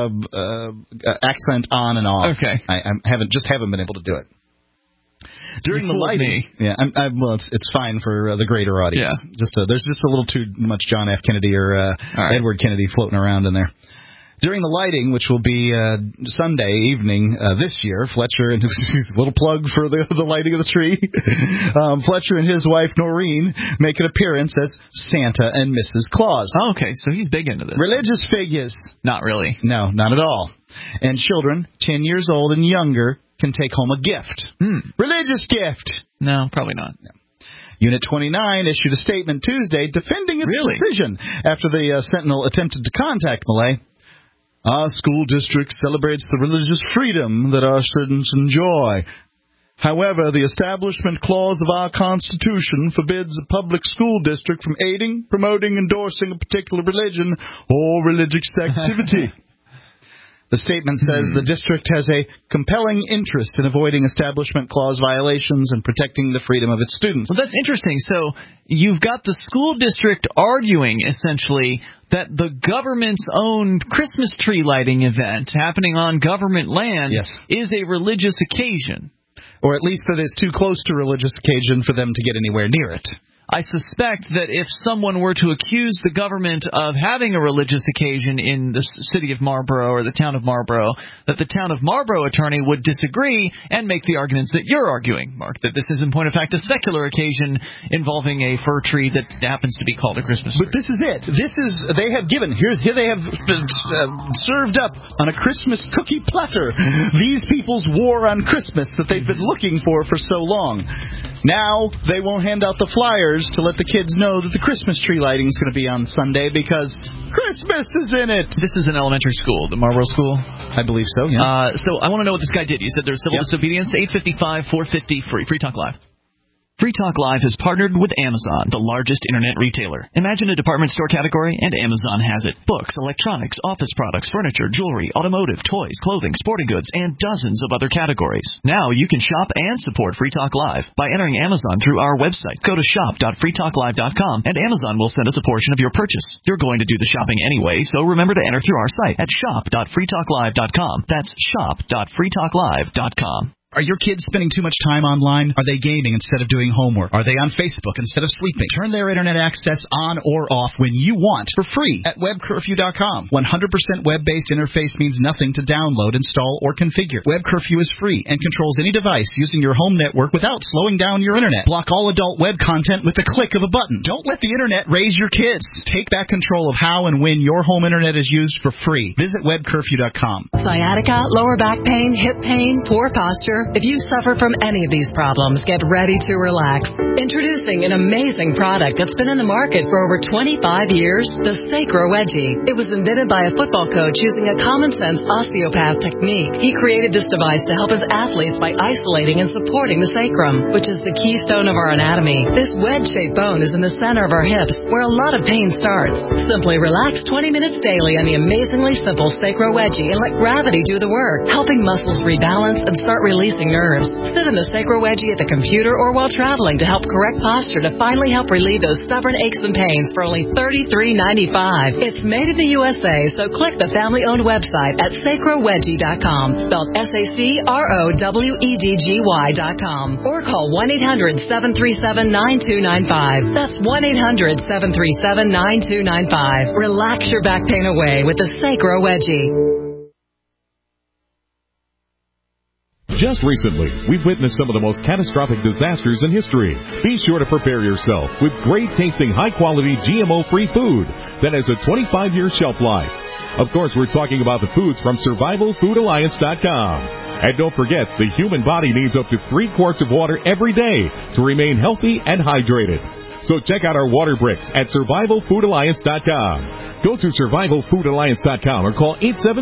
accent on and off. Okay. I haven't been able to do it. During the lighting, it's fine for the greater audience. Yeah. There's just a little too much John F. Kennedy or Edward Kennedy floating around in there. During the lighting, which will be Sunday evening this year, Fletcher and his little plug for the lighting of the tree. Fletcher and his wife Noreen make an appearance as Santa and Mrs. Claus. Oh, okay, so he's big into this. Religious figures. Not really. No, not at all. And children 10 years old and younger can take home a gift. Religious gift. No, probably not. No. Unit 29 issued a statement Tuesday defending its decision after the Sentinel attempted to contact Millay. Our school district celebrates the religious freedom that our students enjoy. However, the Establishment Clause of our Constitution forbids a public school district from aiding, promoting, endorsing a particular religion or religious activity. The statement says the district has a compelling interest in avoiding Establishment Clause violations and protecting the freedom of its students. Well, that's interesting. So you've got the school district arguing, essentially, that the government's own Christmas tree lighting event happening on government land is a religious occasion. Or at least that it's too close to a religious occasion for them to get anywhere near it. I suspect that if someone were to accuse the government of having a religious occasion in the city of Marlboro or the town of Marlboro, that the town of Marlboro attorney would disagree and make the arguments that you're arguing, Mark, that this is in point of fact a secular occasion involving a fir tree that happens to be called a Christmas tree. But this is it. They have given, here they have served up on a Christmas cookie platter these people's war on Christmas that they've been looking for so long. Now they won't hand out the flyers to let the kids know that the Christmas tree lighting is going to be on Sunday because Christmas is in it. This is an elementary school, the Marlboro School? I believe so, yeah. So I want to know what this guy did. You said there's civil disobedience, 855-450 free. Free Talk Live. Free Talk Live has partnered with Amazon, the largest internet retailer. Imagine a department store category, and Amazon has it. Books, electronics, office products, furniture, jewelry, automotive, toys, clothing, sporting goods, and dozens of other categories. Now you can shop and support Free Talk Live by entering Amazon through our website. Go to shop.freetalklive.com, and Amazon will send us a portion of your purchase. You're going to do the shopping anyway, so remember to enter through our site at shop.freetalklive.com. That's shop.freetalklive.com. Are your kids spending too much time online? Are they gaming instead of doing homework? Are they on Facebook instead of sleeping? Turn their internet access on or off when you want for free at webcurfew.com. 100% web-based interface means nothing to download, install, or configure. Web Curfew is free and controls any device using your home network without slowing down your internet. Block all adult web content with the click of a button. Don't let the internet raise your kids. Take back control of how and when your home internet is used for free. Visit webcurfew.com. Sciatica, lower back pain, hip pain, poor posture. If you suffer from any of these problems, get ready to relax. Introducing an amazing product that's been in the market for over 25 years, the Sacro Wedgie. It was invented by a football coach using a common-sense osteopath technique. He created this device to help his athletes by isolating and supporting the sacrum, which is the keystone of our anatomy. This wedge-shaped bone is in the center of our hips, where a lot of pain starts. Simply relax 20 minutes daily on the amazingly simple Sacro Wedgie and let gravity do the work, helping muscles rebalance and start releasing nerves. Sit in the Sacro Wedgie at the computer or while traveling to help correct posture to finally help relieve those stubborn aches and pains for only $33.95. It's made in the USA, so click the family-owned website at sacrowedgie.com, spelled SACROWEDGY.com, or call 1-800-737-9295. That's 1-800-737-9295. Relax your back pain away with the Sacro Wedgie. Just recently, we've witnessed some of the most catastrophic disasters in history. Be sure to prepare yourself with great-tasting, high-quality, GMO-free food that has a 25-year shelf life. Of course, we're talking about the foods from SurvivalFoodAlliance.com. And don't forget, the human body needs up to 3 quarts of water every day to remain healthy and hydrated. So check out our water bricks at survivalfoodalliance.com. Go to survivalfoodalliance.com or call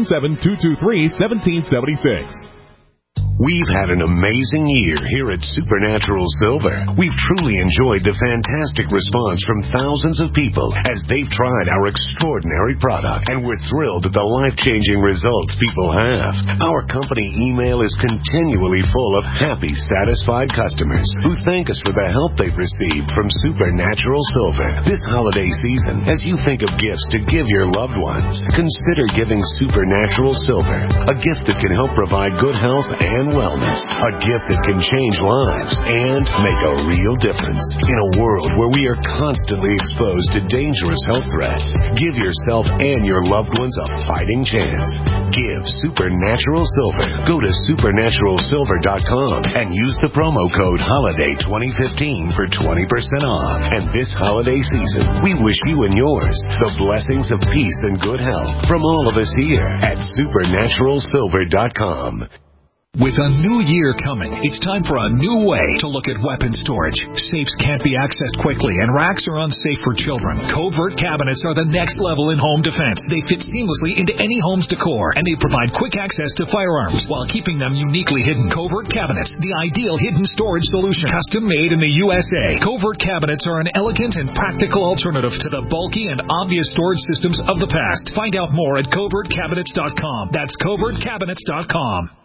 877-223-1776. We've had an amazing year here at Supernatural Silver. We've truly enjoyed the fantastic response from thousands of people as they've tried our extraordinary product, and we're thrilled at the life-changing results people have. Our company email is continually full of happy, satisfied customers who thank us for the help they've received from Supernatural Silver. This holiday season, as you think of gifts to give your loved ones, consider giving Supernatural Silver, a gift that can help provide good health and wellness, a gift that can change lives and make a real difference. In a world where we are constantly exposed to dangerous health threats, give yourself and your loved ones a fighting chance. Give Supernatural Silver. Go to supernaturalsilver.com and use the promo code HOLIDAY2015 for 20% off. And this holiday season, we wish you and yours the blessings of peace and good health from all of us here at supernaturalsilver.com. With a new year coming, it's time for a new way to look at weapon storage. Safes can't be accessed quickly, and racks are unsafe for children. Covert cabinets are the next level in home defense. They fit seamlessly into any home's decor, and they provide quick access to firearms while keeping them uniquely hidden. Covert cabinets, the ideal hidden storage solution. Custom made in the USA. Covert cabinets are an elegant and practical alternative to the bulky and obvious storage systems of the past. Find out more at covertcabinets.com. That's covertcabinets.com.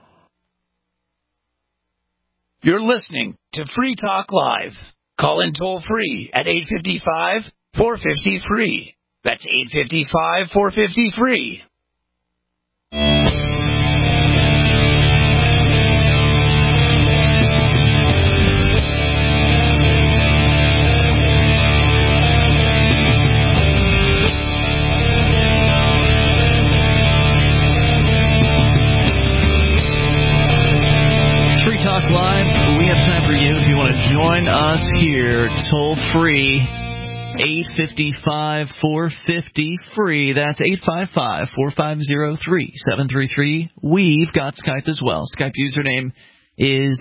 You're listening to Free Talk Live. Call in toll free at 855-450-FREE. That's 855-450-FREE. Join us here, toll-free, 855-450-FREE. That's 855-450-3733. We've got Skype as well. Skype username is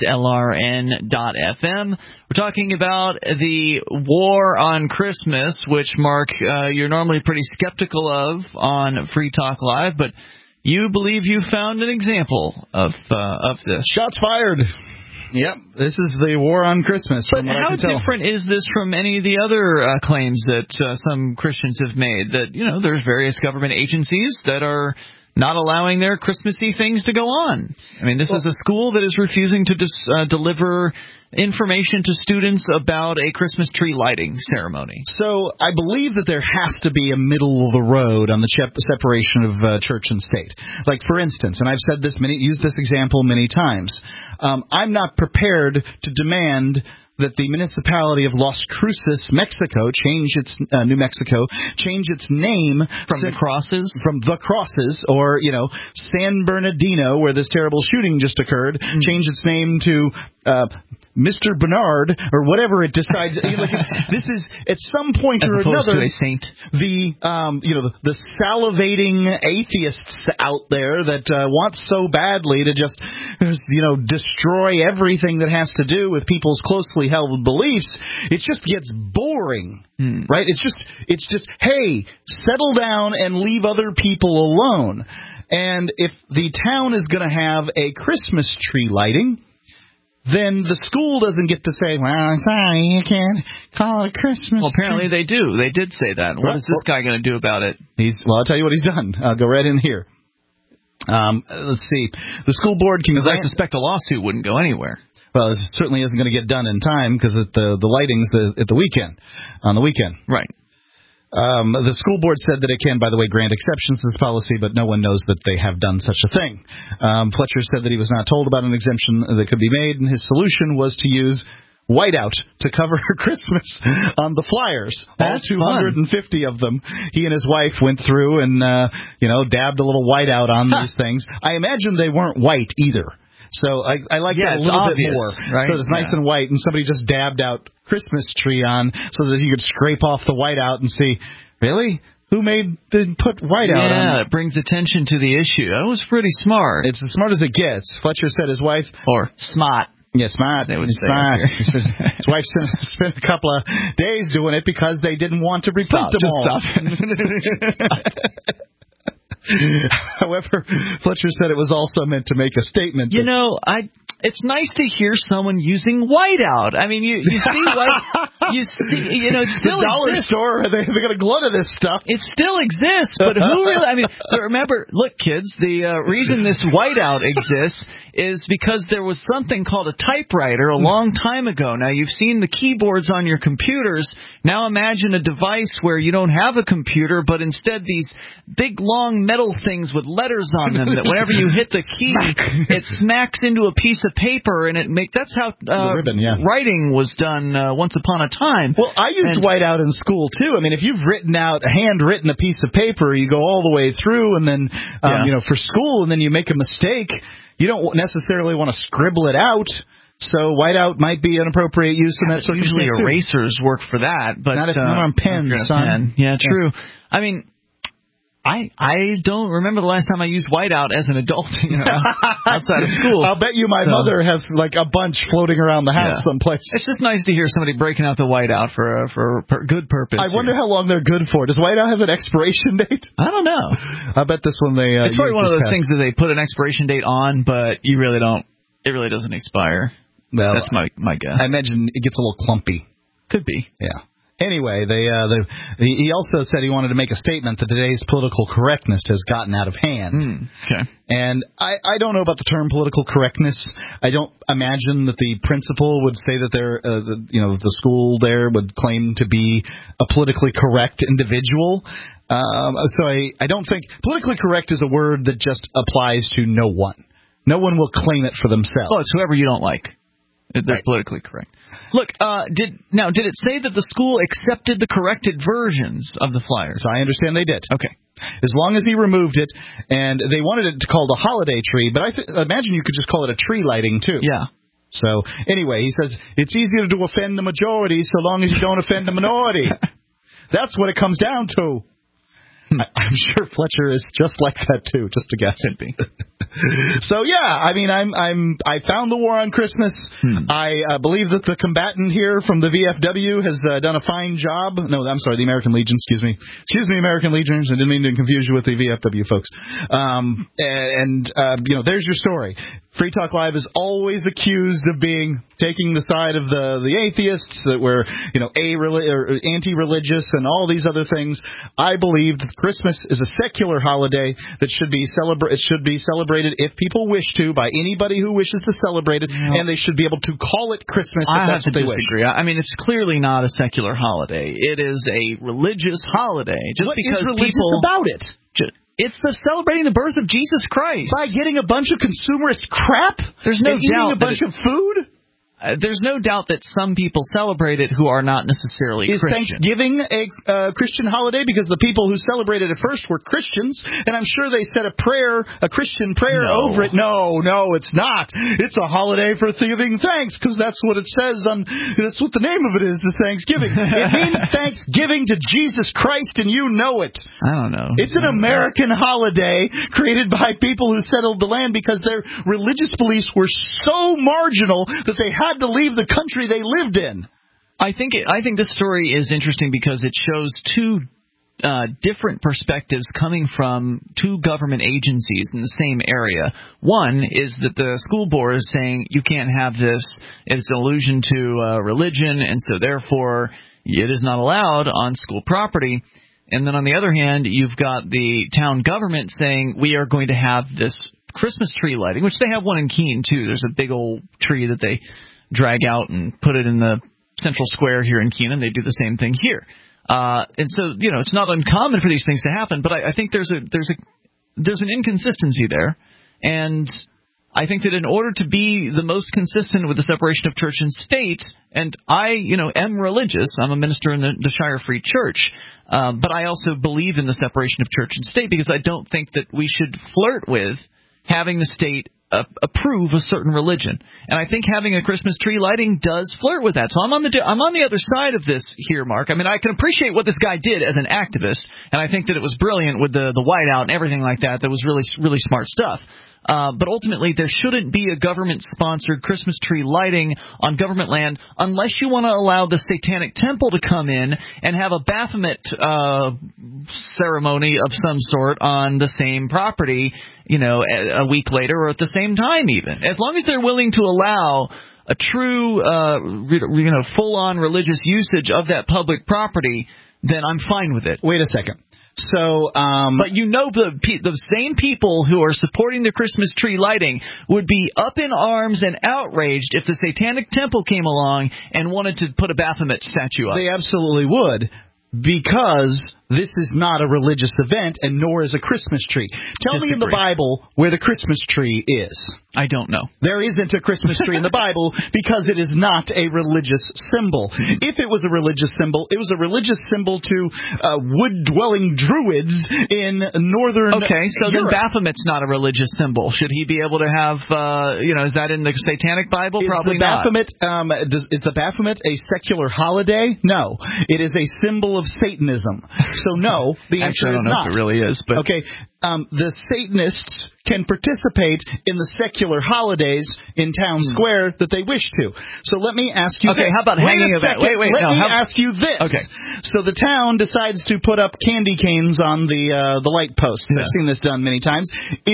LRN.FM. We're talking about the war on Christmas, which, Mark, you're normally pretty skeptical of on Free Talk Live, but you believe you found an example of this. Shots fired. Yep, this is the war on Christmas. But how different is this from any of the other claims that some Christians have made? That, you know, there's various government agencies that are not allowing their Christmassy things to go on. I mean, this is a school that is refusing to deliver information to students about a Christmas tree lighting ceremony. So I believe that there has to be a middle of the road on the separation of church and state. Like, for instance, and I've said this used this example many times, I'm not prepared to demand that the municipality of Las Cruces, Mexico, New Mexico, change its name from the Crosses, or, you know, San Bernardino, where this terrible shooting just occurred, change its name to Mr. Bernard, or whatever it decides. This is, at some point or another, to a saint. The salivating atheists out there that want so badly to just, destroy everything that has to do with people's closely held beliefs. It just gets boring, right? It's just, hey, settle down and leave other people alone. And if the town is going to have a Christmas tree lighting, then the school doesn't get to say, well, sorry, you can't call it a Christmas Well, apparently tree. they do. They did say that. What is this guy going to do about it? I'll tell you what he's done. Go right in here. Let's see. The school board can... Because I suspect a lawsuit wouldn't go anywhere. Well, it certainly isn't going to get done in time because the lighting's on the weekend. Right. The school board said that it can, by the way, grant exceptions to this policy, but no one knows that they have done such a thing. Fletcher said that he was not told about an exemption that could be made, and his solution was to use whiteout to cover Christmas on the flyers. That's all 250 fun. Of them. He and his wife went through and, dabbed a little whiteout on these things. I imagine they weren't white either. So I like that a little obvious, bit more. Right? So it's nice and white, and somebody just dabbed out Christmas tree on so that you could scrape off the whiteout and see, really? who put whiteout on. Yeah, it brings attention to the issue. That was pretty smart. It's as smart as it gets. Fletcher said his wife... Or smart. Yeah, smart. They would say smart. His wife spent a couple of days doing it because they didn't want to reprint them all. However, Fletcher said it was also meant to make a statement. You know, it's nice to hear someone using whiteout. I mean, you see it still the dollar exists. store, they got a glut of this stuff. It still exists, but who really? I mean, remember, look, kids, the reason this whiteout exists is because there was something called a typewriter a long time ago. Now, you've seen the keyboards on your computers. Now imagine a device where you don't have a computer, but instead these big, long metal things with letters on them that whenever you hit the key, it smacks into a piece of paper, and that's how writing was done once upon a time. Well, I used whiteout in school, too. I mean, if you've handwritten a piece of paper, you go all the way through, and then, for school, and then you make a mistake, you don't necessarily want to scribble it out. So whiteout might be an appropriate use in that circumstance. Usually erasers work for that, but not on pens, son. Yeah, true. I mean, I don't remember the last time I used whiteout as an adult, outside of school. I'll bet you my mother has like a bunch floating around the house someplace. It's just nice to hear somebody breaking out the whiteout for a good purpose. I wonder how long they're good for. Does whiteout have an expiration date? I don't know. I bet this one it's probably one of those things that they put an expiration date on, but you really don't. It really doesn't expire. Well, that's my guess. I imagine it gets a little clumpy. Could be. Yeah. Anyway, he also said he wanted to make a statement that today's political correctness has gotten out of hand. Okay. And I don't know about the term political correctness. I don't imagine that the principal would say that the school there would claim to be a politically correct individual. So I don't think politically correct is a word that just applies to no one. No one will claim it for themselves. Oh, it's whoever you don't like. They're politically correct. Look, did it say that the school accepted the corrected versions of the flyers? So I understand they did. Okay. As long as he removed it, and they wanted it to call the holiday tree, but I imagine you could just call it a tree lighting too. Yeah. So anyway, he says it's easier to offend the majority so long as you don't offend the minority. That's what it comes down to. I'm sure Fletcher is just like that too, just a guess. Could be. So yeah, I mean, I found the war on Christmas. I believe that the combatant here from the VFW has done a fine job. No, I'm sorry, the American Legion. Excuse me, American Legions. I didn't mean to confuse you with the VFW folks. There's your story. Free Talk Live is always accused of taking the side of the atheists, that we're anti-religious and all these other things. I believe that Christmas is a secular holiday that should be celebrated if people wish to by anybody who wishes to celebrate it, and they should be able to call it Christmas if that's what they wish. I have to disagree. I mean, it's clearly not a secular holiday. It is a religious holiday. What is religious about it? It's celebrating the birth of Jesus Christ. By getting a bunch of consumerist crap? There's no doubt. Eating a bunch of food? There's no doubt that some people celebrate it who are not necessarily Christian. Christian. Is Thanksgiving a Christian holiday? Because the people who celebrated it first were Christians, and I'm sure they said a Christian prayer over it. No, it's not. It's a holiday for giving thanks, because that's what it says that's what the name of it is Thanksgiving. It means Thanksgiving to Jesus Christ, and you know it. I don't know. It's an American holiday created by people who settled the land because their religious beliefs were so marginal that they had to leave the country they lived in. I think this story is interesting because it shows two different perspectives coming from two government agencies in the same area. One is that the school board is saying you can't have this. It's an allusion to religion, and so therefore it is not allowed on school property. And then on the other hand, you've got the town government saying we are going to have this Christmas tree lighting, which they have one in Keene too. There's a big old tree that they drag out and put it in the central square here in Keene, and they do the same thing here. And so, it's not uncommon for these things to happen, but I think there's an inconsistency there, and I think that in order to be the most consistent with the separation of church and state, and I, am religious, I'm a minister in the Shire Free Church, but I also believe in the separation of church and state because I don't think that we should flirt with having the state approve a certain religion. And I think having a Christmas tree lighting does flirt with that. So I'm on the other side of this here, Mark. I mean, I can appreciate what this guy did as an activist, and I think that it was brilliant with the whiteout and everything like that. That was really, really smart stuff. But ultimately, there shouldn't be a government-sponsored Christmas tree lighting on government land unless you want to allow the Satanic Temple to come in and have a Baphomet ceremony of some sort on the same property, a week later or at the same time even. As long as they're willing to allow a true, full-on religious usage of that public property, then I'm fine with it. Wait a second. So, but the same people who are supporting the Christmas tree lighting would be up in arms and outraged if the Satanic Temple came along and wanted to put a Baphomet statue up. They absolutely would, because this is not a religious event, and nor is a Christmas tree. Tell me in the Bible where the Christmas tree is. I don't know. There isn't a Christmas tree in the Bible because it is not a religious symbol. If it was a religious symbol, it was a religious symbol to wood-dwelling druids in northern Okay, so Europe. then Baphomet's not a religious symbol. Should he be able to have, is that in the Satanic Bible? Probably not. Is the Baphomet a secular holiday? No. It is a symbol of Satanism. So no, the answer is not. I don't know if it really is. But okay, the Satanists can participate in the secular holidays in town square that they wish to. So let me ask you this. How about hanging a Let me ask you this. Okay. So the town decides to put up candy canes on the light posts. Yeah. I've seen this done many times.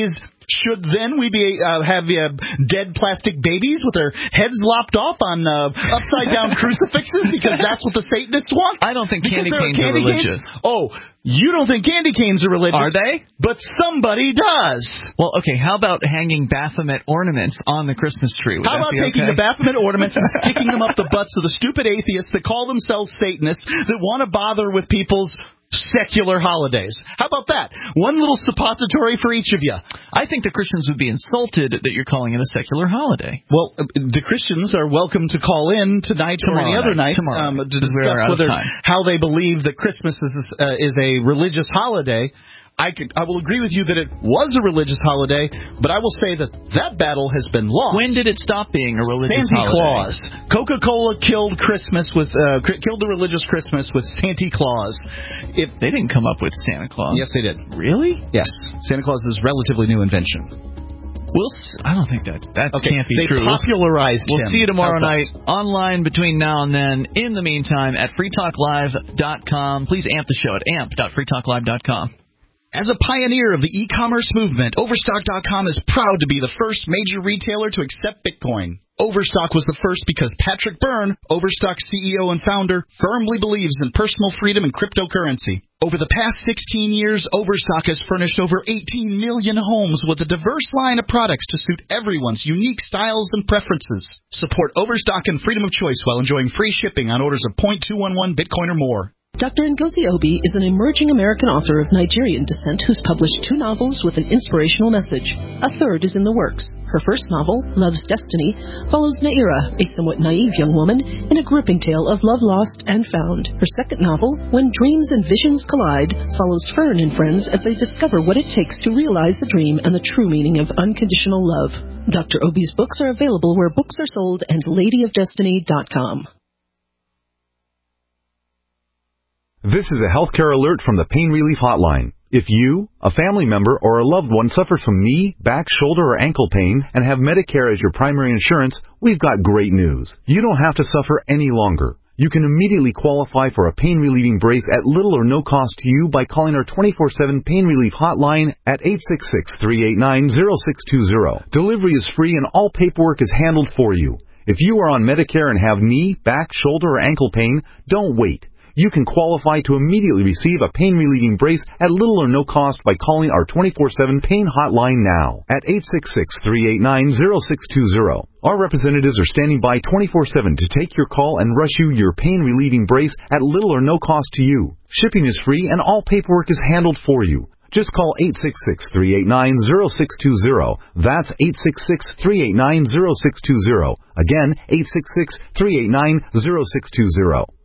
Should then we be have dead plastic babies with their heads lopped off on upside down crucifixes because that's what the Satanists want? I don't think candy canes are religious. Oh, you don't think candy canes are religious? Are they? But somebody does. Well, okay. How about hanging Baphomet ornaments on the Christmas tree? How about taking the Baphomet ornaments and sticking them up the butts of the stupid atheists that call themselves Satanists that want to bother with people's secular holidays? How about that? One little suppository for each of you. I think the Christians would be insulted that you're calling it a secular holiday. Well, the Christians are welcome to call in tonight or any other night to discuss how they believe that Christmas is a religious holiday. I will agree with you that it was a religious holiday, but I will say that battle has been lost. When did it stop being a religious Santa holiday? Claus. Coca-Cola killed the religious Christmas with Santa Claus. They didn't come up with Santa Claus. Yes, they did. Really? Yes. Santa Claus is a relatively new invention. I don't think that can't be true. They popularized him. We'll see you tomorrow night online between now and then. In the meantime, at freetalklive.com. Please amp the show at amp.freetalklive.com. As a pioneer of the e-commerce movement, Overstock.com is proud to be the first major retailer to accept Bitcoin. Overstock was the first because Patrick Byrne, Overstock's CEO and founder, firmly believes in personal freedom and cryptocurrency. Over the past 16 years, Overstock has furnished over 18 million homes with a diverse line of products to suit everyone's unique styles and preferences. Support Overstock and freedom of choice while enjoying free shipping on orders of 0.211 Bitcoin or more. Dr. Ngozi Obi is an emerging American author of Nigerian descent who's published 2 novels with an inspirational message. A third is in the works. Her first novel, Love's Destiny, follows Naira, a somewhat naive young woman, in a gripping tale of love lost and found. Her second novel, When Dreams and Visions Collide, follows Fern and friends as they discover what it takes to realize the dream and the true meaning of unconditional love. Dr. Obi's books are available where books are sold and ladyofdestiny.com. This is a healthcare alert from the Pain Relief Hotline. If you, a family member, or a loved one suffers from knee, back, shoulder, or ankle pain and have Medicare as your primary insurance, we've got great news. You don't have to suffer any longer. You can immediately qualify for a pain-relieving brace at little or no cost to you by calling our 24/7 Pain Relief Hotline at 866-389-0620. Delivery is free and all paperwork is handled for you. If you are on Medicare and have knee, back, shoulder, or ankle pain, don't wait. You can qualify to immediately receive a pain-relieving brace at little or no cost by calling our 24/7 Pain Hotline now at 866-389-0620. Our representatives are standing by 24/7 to take your call and rush you your pain-relieving brace at little or no cost to you. Shipping is free and all paperwork is handled for you. Just call 866-389-0620. That's 866-389-0620. Again, 866-389-0620.